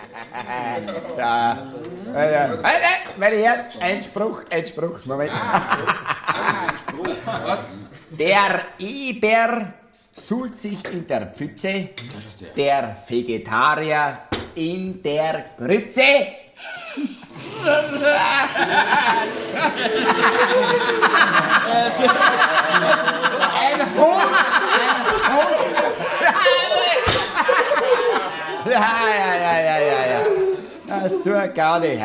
Ja. Warte her, Einspruch, Moment. Einspruch. Was? Der Eber suhlt sich in der Pfütze, der Vegetarier in der Grütze. Ein Hund! Ja. So eine Gaudi.